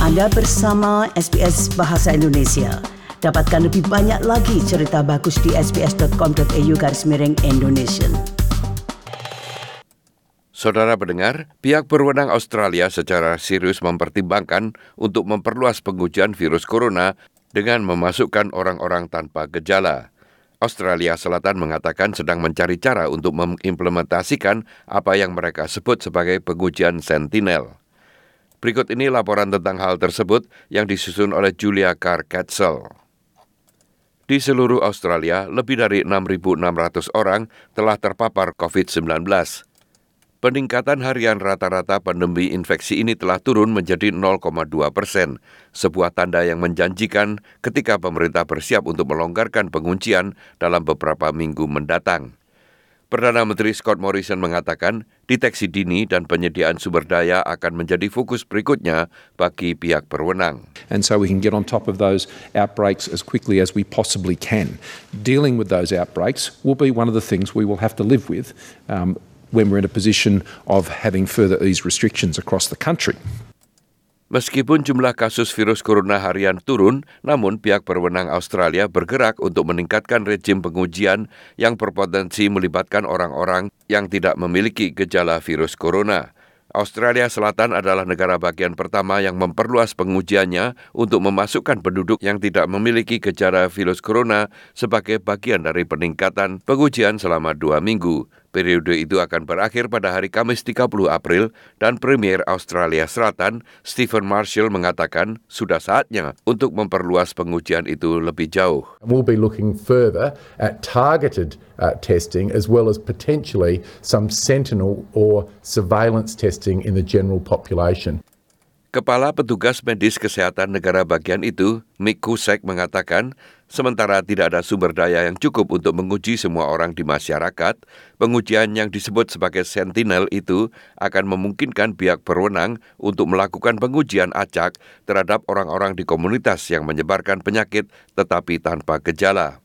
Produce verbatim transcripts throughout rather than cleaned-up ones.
Anda bersama S B S Bahasa Indonesia. Dapatkan lebih banyak lagi cerita bagus di sbs.com.au garis miring Indonesia. Saudara pendengar, pihak berwenang Australia secara serius mempertimbangkan untuk memperluas pengujian virus corona dengan memasukkan orang-orang tanpa gejala. Australia Selatan mengatakan sedang mencari cara untuk mengimplementasikan apa yang mereka sebut sebagai pengujian Sentinel. Berikut ini laporan tentang hal tersebut yang disusun oleh Julia Carr-Ketzel. Di seluruh Australia, lebih dari enam ribu enam ratus orang telah terpapar covid sembilan belas. Peningkatan harian rata-rata pandemi infeksi ini telah turun menjadi nol koma dua persen, sebuah tanda yang menjanjikan ketika pemerintah bersiap untuk melonggarkan penguncian dalam beberapa minggu mendatang. Perdana Menteri Scott Morrison mengatakan deteksi dini dan penyediaan sumber daya akan menjadi fokus berikutnya bagi pihak berwenang. And so we can get on top of those outbreaks as quickly as we possibly can. Dealing with those outbreaks will be one of the things we will have to live with um, when we're in a position of having further ease restrictions across the country. Meskipun jumlah kasus virus corona harian turun, namun pihak berwenang Australia bergerak untuk meningkatkan rejim pengujian yang berpotensi melibatkan orang-orang yang tidak memiliki gejala virus corona. Australia Selatan adalah negara bagian pertama yang memperluas pengujiannya untuk memasukkan penduduk yang tidak memiliki gejala virus corona sebagai bagian dari peningkatan pengujian selama dua minggu. Periode itu akan berakhir pada hari Kamis tiga puluh April dan Premier Australia Selatan Stephen Marshall mengatakan sudah saatnya untuk memperluas pengujian itu lebih jauh. We'll be looking further at targeted uh, testing as well as potentially some sentinel or surveillance testing in the general population. Kepala Petugas Medis Kesehatan negara bagian itu, Mick Cusack, mengatakan, sementara tidak ada sumber daya yang cukup untuk menguji semua orang di masyarakat, pengujian yang disebut sebagai Sentinel itu akan memungkinkan pihak berwenang untuk melakukan pengujian acak terhadap orang-orang di komunitas yang menyebarkan penyakit tetapi tanpa gejala.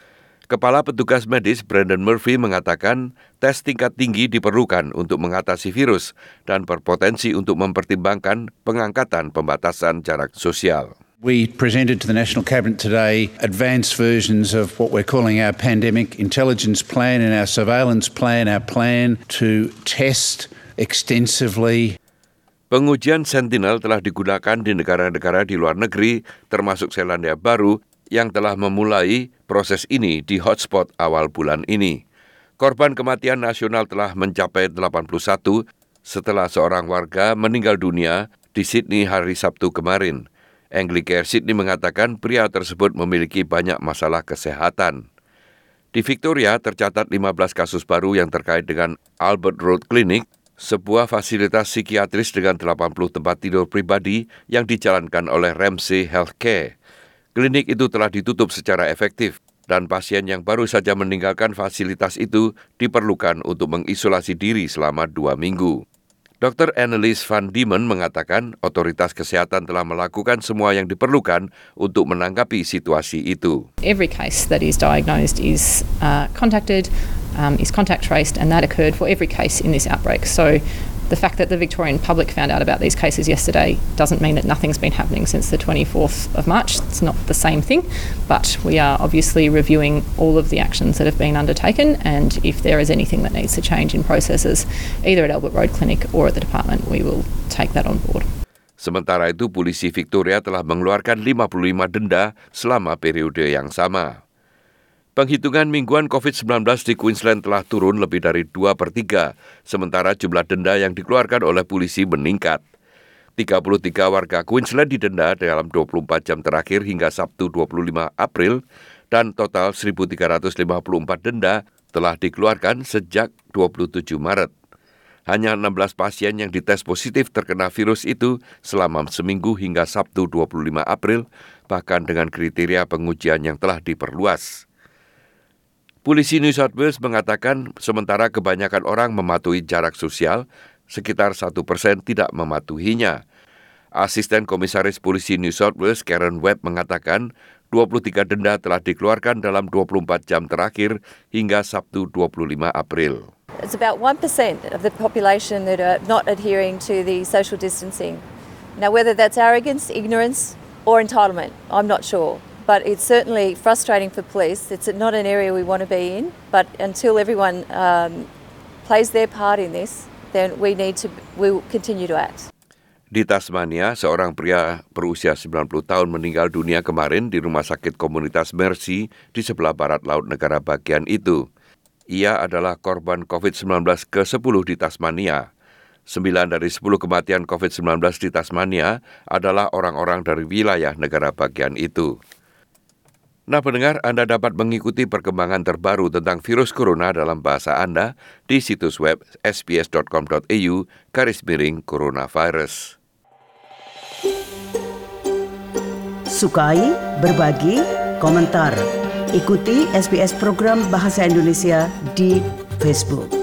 Kepala Petugas Medis Brendan Murphy mengatakan tes tingkat tinggi diperlukan untuk mengatasi virus dan berpotensi untuk mempertimbangkan pengangkatan pembatasan jarak sosial. We presented to the National Cabinet today advanced versions of what we're calling our pandemic intelligence plan and our surveillance plan, our plan to test extensively. Pengujian Sentinel telah digunakan di negara-negara di luar negeri, termasuk Selandia Baru, yang telah memulai proses ini di hotspot awal bulan ini. Korban kematian nasional telah mencapai delapan puluh satu setelah seorang warga meninggal dunia di Sydney hari Sabtu kemarin. Anglicare Sydney mengatakan pria tersebut memiliki banyak masalah kesehatan. Di Victoria tercatat lima belas kasus baru yang terkait dengan Albert Road Clinic, sebuah fasilitas psikiatris dengan delapan puluh tempat tidur pribadi yang dijalankan oleh Ramsay Health Care. Klinik itu telah ditutup secara efektif dan pasien yang baru saja meninggalkan fasilitas itu diperlukan untuk mengisolasi diri selama dua minggu. Doktor Annelies van Diemen mengatakan otoritas kesehatan telah melakukan semua yang diperlukan untuk menanggapi situasi itu. Every case that is diagnosed is uh, contacted, um, is contact traced, and that occurred for every case in this outbreak. So the fact that the Victorian public found out about these cases yesterday doesn't mean that nothing's been happening since the twenty-fourth of March. It's not the same thing, but we are obviously reviewing all of the actions that have been undertaken, and if there is anything that needs to change in processes, either at Albert Road Clinic or at the department, we will take that on board. Sementara itu, polisi Victoria telah mengeluarkan lima puluh lima denda selama periode yang sama. Penghitungan mingguan covid sembilan belas di Queensland telah turun lebih dari dua per tiga, sementara jumlah denda yang dikeluarkan oleh polisi meningkat. tiga puluh tiga warga Queensland didenda dalam dua puluh empat jam terakhir hingga Sabtu dua puluh lima April, dan total seribu tiga ratus lima puluh empat denda telah dikeluarkan sejak dua puluh tujuh Maret. Hanya enam belas pasien yang dites positif terkena virus itu selama seminggu hingga Sabtu dua puluh lima April, bahkan dengan kriteria pengujian yang telah diperluas. Polisi New South Wales mengatakan sementara kebanyakan orang mematuhi jarak sosial, sekitar satu persen tidak mematuhinya. Asisten Komisaris Polisi New South Wales Karen Webb mengatakan dua puluh tiga denda telah dikeluarkan dalam dua puluh empat jam terakhir hingga Sabtu dua puluh lima April. It's about one percent of the population that are not adhering to the social distancing. Now, whether that's arrogance, ignorance, or entitlement, I'm not sure. But it's certainly frustrating for police. It's not an area we want to be in. But until everyone um, plays their part in this, then we need to, we will continue to act. Di Tasmania, seorang pria berusia sembilan puluh tahun meninggal dunia kemarin di rumah sakit komunitas Mercy di sebelah barat laut negara bagian itu. Ia adalah korban covid sembilan belas ke sepuluh di Tasmania. Sembilan dari sepuluh kematian covid sembilan belas di Tasmania adalah orang-orang dari wilayah negara bagian itu. Nah pendengar, Anda dapat mengikuti perkembangan terbaru tentang virus corona dalam bahasa Anda di situs web s b s dot com dot a u garis miring coronavirus. Sukai, berbagi, komentar. Ikuti S B S program Bahasa Indonesia di Facebook.